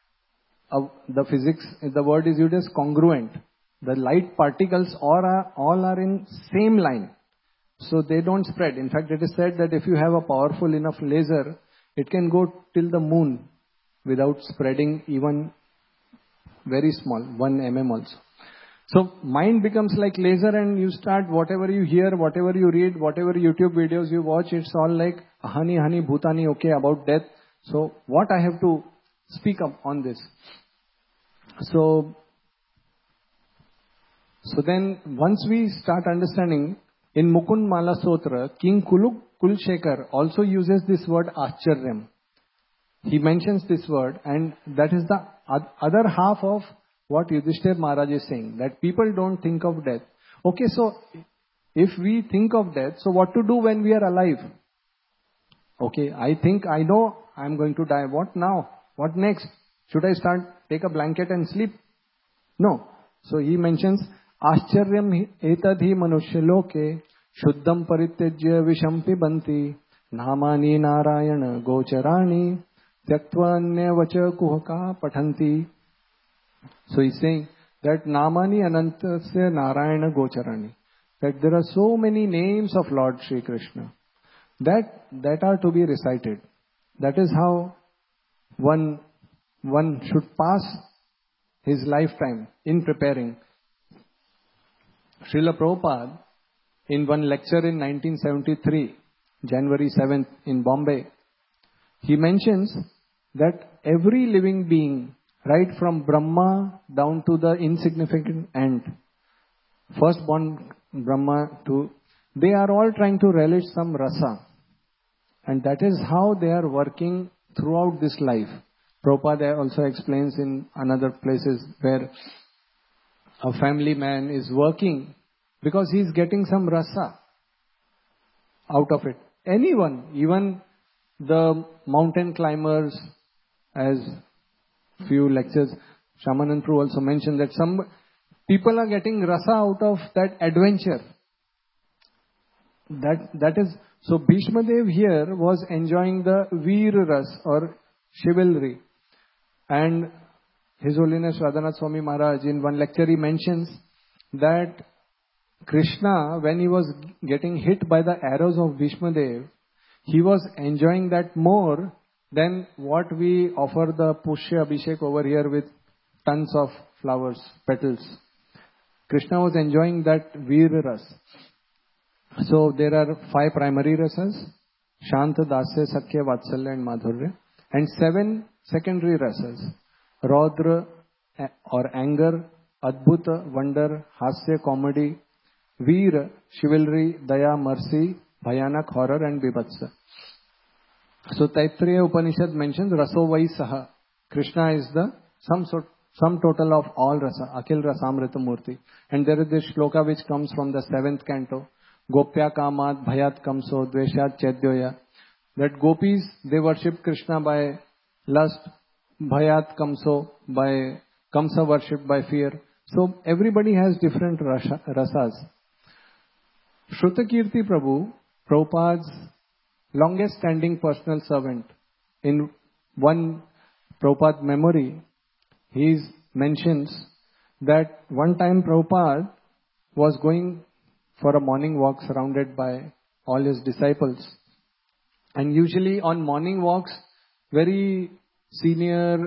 the physics, the word is used as congruent. The light particles all are in same line. So they don't spread. In fact, it is said that if you have a powerful enough laser, it can go till the moon without spreading even very small, 1 mm also. So mind becomes like laser, and you start, whatever you hear, whatever you read, whatever YouTube videos you watch, it's all like hani hani bhutani, okay, about death. So what I have to speak up on this? So then once we start understanding, in Mukund Mala Sotra, King Kulshekar also uses this word Acharyam. He mentions this word, and that is the other half of what Yudhishthir Maharaj is saying, that people don't think of death. Okay, so if we think of death, so what to do when we are alive? Okay, I know I'm going to die. What now? What next? Should I take a blanket and sleep? No. So he mentions, Ascharyam etadhi manushya shuddham parityajya visham pibanti namani narayana gocharani tyaktva vacha kuhaka pathanti. So he's saying that namani anantasya narayana gocharani, that there are so many names of Lord Shri Krishna that are to be recited. That is how one should pass his lifetime in preparing. Srila Prabhupada, in one lecture in 1973, January 7th in Bombay, he mentions that every living being, right from Brahma down to the insignificant ant, firstborn Brahma to, they are all trying to relish some rasa. And that is how they are working throughout this life. Prabhupada also explains in another places where a family man is working because he is getting some rasa out of it. Anyone, even the mountain climbers, as few lectures, Shamanand Prabhu also mentioned that some people are getting rasa out of that adventure. That is, so Bhishma Dev here was enjoying the Veer Ras or chivalry. And His Holiness Radhanath Swami Maharaj in one lecture he mentions that Krishna, when he was getting hit by the arrows of Bhishma Dev, he was enjoying that more than what we offer the Pushya Abhishek over here with tons of flowers, petals. Krishna was enjoying that Veer Ras. So there are 5 primary rasas, Shanta, Dasya, Sakya, Vatsalya and Madhurya, and 7 secondary rasas, Raudra or anger, Adbhuta, wonder, Hasya, comedy, Veer, chivalry, Daya, mercy, Bhayanak, horror and Bibhatsa. So Taittiriya Upanishad mentions Raso Vai Saha. Krishna is the sum total of all rasa, Akhil Rasamrita Murti. And there is this shloka which comes from the 7th canto, Gopya Kamat Bhayat Kamso Dveshat Chedyoya. That gopis, they worship Krishna by lust, Bhayat Kamso, by Kamsa worship by fear. So everybody has different rasas. Shrutakirti Prabhu, Prabhupada's longest standing personal servant, in one Prabhupada memory, he mentions that one time Prabhupada was going for a morning walk surrounded by all his disciples. And usually on morning walks, very senior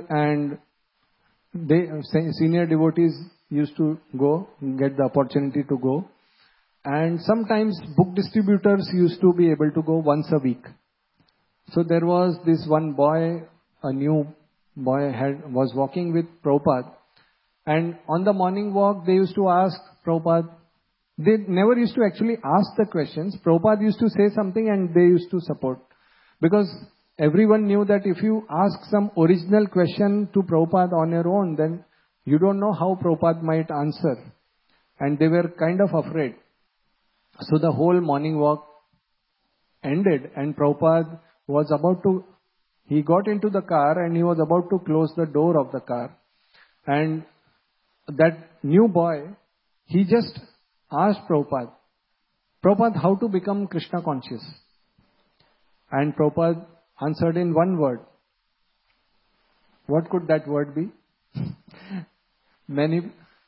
devotees used to go, get the opportunity to go. And sometimes book distributors used to be able to go once a week. So there was this one boy, a new boy was walking with Prabhupada. And on the morning walk, they used to ask Prabhupada, they never used to actually ask the questions. Prabhupada used to say something and they used to support. Because everyone knew that if you ask some original question to Prabhupada on your own, then you don't know how Prabhupada might answer. And they were kind of afraid. So the whole morning walk ended and Prabhupada was he got into the car and he was about to close the door of the car. And that new boy, he just asked Prabhupada, how to become Krishna conscious? And Prabhupada answered in one word. What could that word be? Many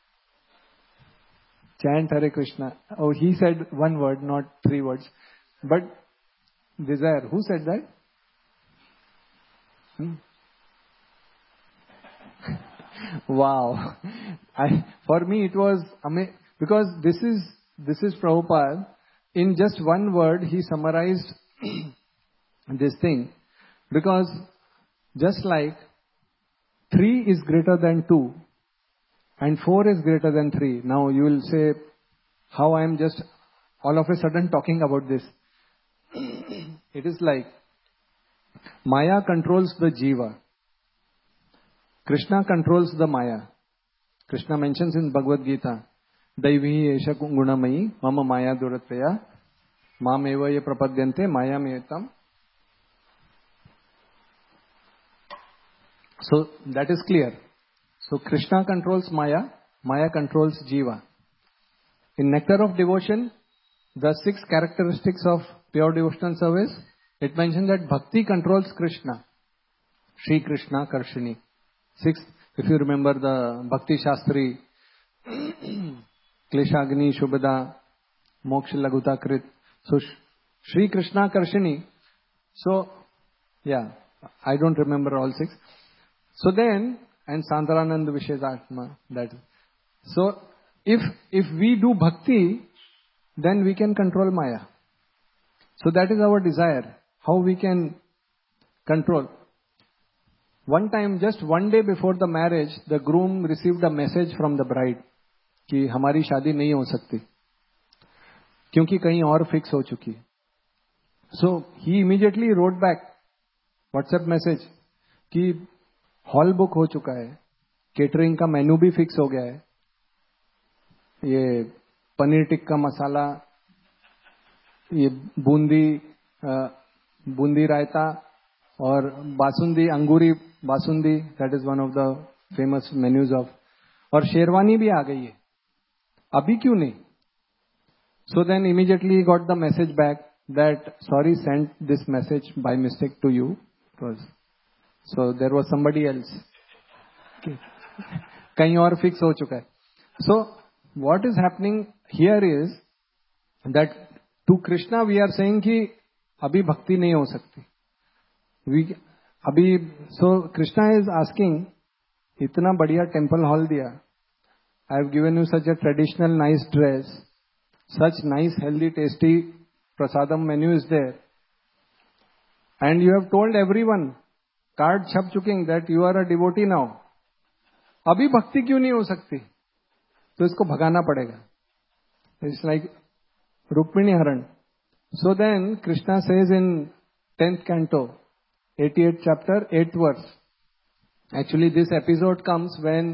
chant Hare Krishna. Oh, he said one word, not 3 words. But desire, who said that? Wow. For me it was amazing because this is Prabhupada. In just one word he summarized this thing. Because just like 3 is greater than 2 and 4 is greater than 3. Now you will say how I am just all of a sudden talking about this. It is like Maya controls the Jiva. Krishna controls the Maya. Krishna mentions in Bhagavad Gita, Daivi Esha Gunamayi Mama Maya Duratraya Mam Eva Ye Prapadyante Maya Metam. So that is clear. So Krishna controls Maya, Maya controls Jiva. In Nectar of Devotion, the 6 characteristics of pure devotional service, it mentions that Bhakti controls Krishna. Shri Krishna Karshini. 6, if you remember the Bhakti Shastri, Kleshagni Shubhada, Moksha Laguta Krit. So Shri Krishna Karshini. So, yeah, I don't remember all 6. So then, and Santaranand Vishesatma, that. So, if we do bhakti, then we can control Maya. So that is our desire. How we can control. one time, just one day before the marriage, the groom received a message from the bride कि हमारी शादी नहीं हो सकती क्योंकि कहीं और fix हो चुकी है. So he immediately wrote back WhatsApp message कि हॉल बुक हो चुका है, केटरिंग का मेन्यू भी फिक्स हो गया है, ये पनीर टिक्का मसाला, ये बूंदी रायता और basundi, angoori basundi, that is one of the famous menus of, और शेरवानी भी आ गई है, अभी क्यों नहीं? So then immediately he got the message back that sorry, sent this message by mistake to you. So there was somebody else. कहीं और फिक्स हो चुका है. So what is happening here is that to Krishna we are saying कि अभी भक्ति नहीं हो सकती. So Krishna is asking, इतना बढ़िया टेम्पल हॉल दिया, I have given you such a traditional nice dress, such nice healthy tasty prasadam menu is there, and you have told everyone, card छप चुके that you are a devotee now, अभी भक्ति क्यों नहीं हो सकती? तो इसको भगाना पड़ेगा. It's like रुक्मिणी हरण. So then Krishna says in 10th canto, 88th chapter, 8th verse. Actually this episode comes when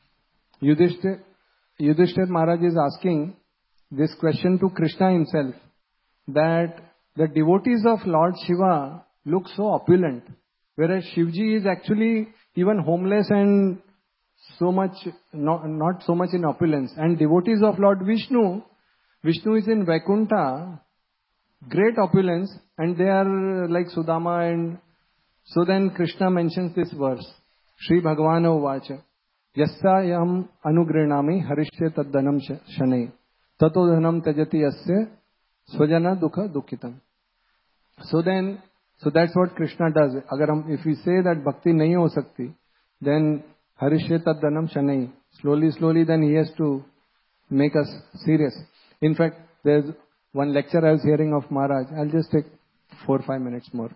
Yudhishthir Maharaj is asking this question to Krishna himself, that the devotees of Lord Shiva look so opulent, whereas Shivji is actually even homeless and so much, not so much in opulence. And devotees of Lord Vishnu is in Vaikuntha, great opulence, and they are like Sudama. And so then Krishna mentions this verse, Shri Bhagavana Uvacha, Yassayam Anugrinami Harishya Taddanam Shanai Tato Dhanam Tajati Yasya Swajana Dukha Dukhitam. So that's what Krishna does. If we say that bhakti nahi ho sakti, then Harishya Taddanam Shanai. Slowly then he has to make us serious. In fact, there's one lecture I was hearing of Maharaj. I'll just take 4 or 5 minutes more.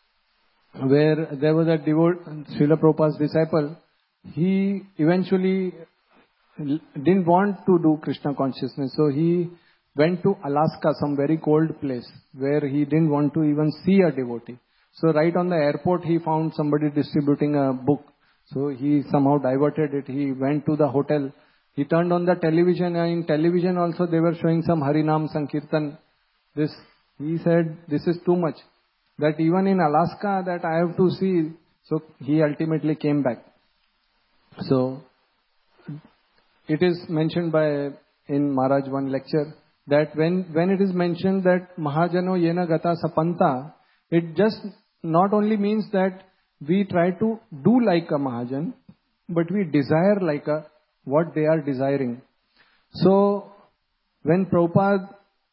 Where there was a Srila Prabhupada's disciple. He eventually didn't want to do Krishna consciousness. So he went to Alaska, some very cold place, where he didn't want to even see a devotee. So right on the airport, he found somebody distributing a book. So he somehow diverted it. He went to the hotel. He turned on the television, and in television also they were showing some Harinam Sankirtan. He said, this is too much. That even in Alaska that I have to see. So he ultimately came back. So it is mentioned in Maharaj one lecture that when it is mentioned that Mahajano Yena Gata Sapanta, it just not only means that we try to do like a Mahajan, but we desire like what they are desiring. So when Prabhupada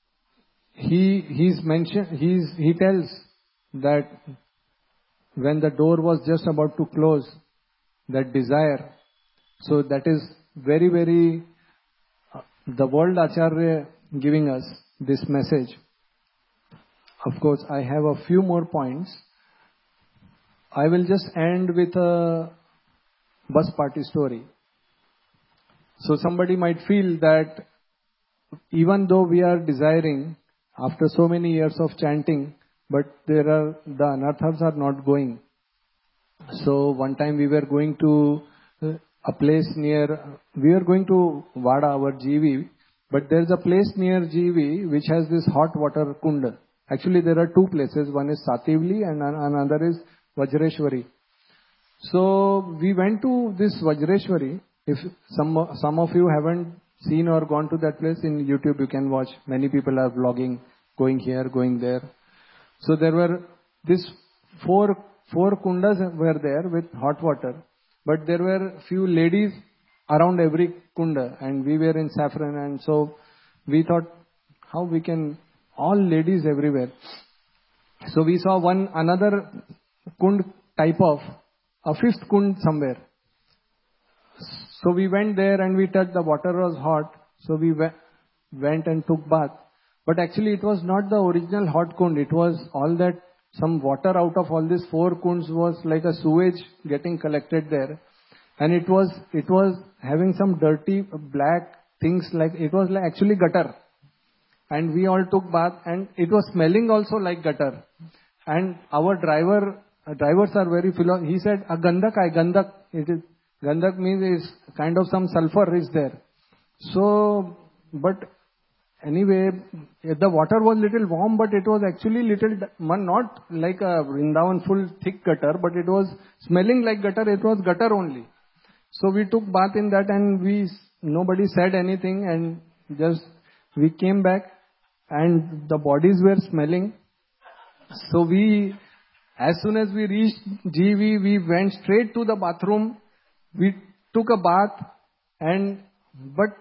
he tells that when the door was just about to close, that desire. So that is very, very, the world Acharya giving us this message. Of course, I have a few more points. I will just end with a bus party story. So somebody might feel that even though we are desiring after so many years of chanting, but the anarthas are not going. So one time we were going to a place we are going to Vada, our GV, but there is a place near GV which has this hot water kunda. Actually there are two places, one is Sativli and another is Vajreshwari. So we went to this Vajreshwari. If some of you haven't seen or gone to that place, in YouTube you can watch. Many people are vlogging, going here, going there. So there were these four kundas were there with hot water, but there were few ladies around every kunda, and we were in saffron, and so we thought how we can, all ladies everywhere. So we saw another kund type of, a fifth kund somewhere. So we went there and we touched, the water was hot, so we went and took bath. But actually it was not the original hot kund, it was all that some water out of all these 4 kunds was like a sewage getting collected there. And it was having some dirty black things, like it was like actually gutter. And we all took bath, and it was smelling also like gutter. And our drivers are very he said, "A gandak hai, gandak." It is, gandak means is kind of some sulfur is there. So, but anyway, the water was little warm, but it was actually little, not like a Vrindavan full thick gutter, but it was smelling like gutter. It was gutter only. So we took bath in that, and nobody said anything, and just we came back, and the bodies were smelling. So as soon as we reached GV, we went straight to the bathroom. We took a bath, but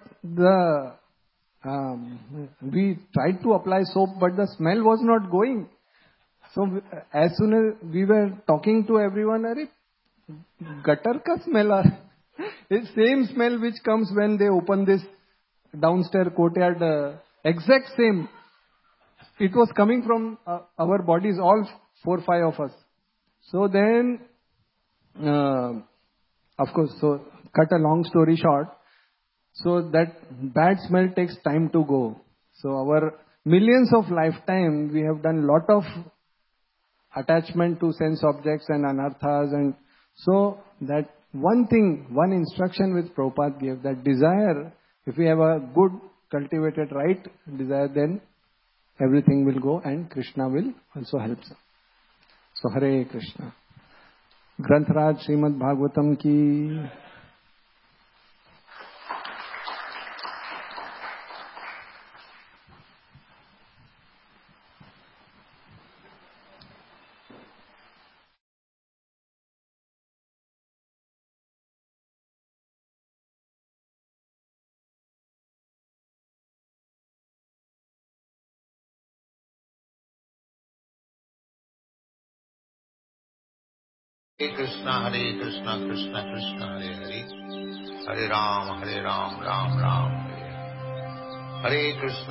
we tried to apply soap, but the smell was not going. So as soon as we were talking to everyone, gutter ka smell. It's same smell which comes when they open this downstairs courtyard. Exact same. It was coming from our bodies, all 4, 5 of us. So then, of course, so cut a long story short. So that bad smell takes time to go. So our millions of lifetime, we have done lot of attachment to sense objects and anarthas, and so that one instruction which Prabhupada gave, that desire, if we have a good cultivated right desire, then everything will go and Krishna will also help us. So Hare Krishna. Granth-raj Srimad Bhagavatam ki. Hare Krishna, Krishna Krishna, Hare Hare, Hare Ram, Ram Ram, Hare Hare Krishna.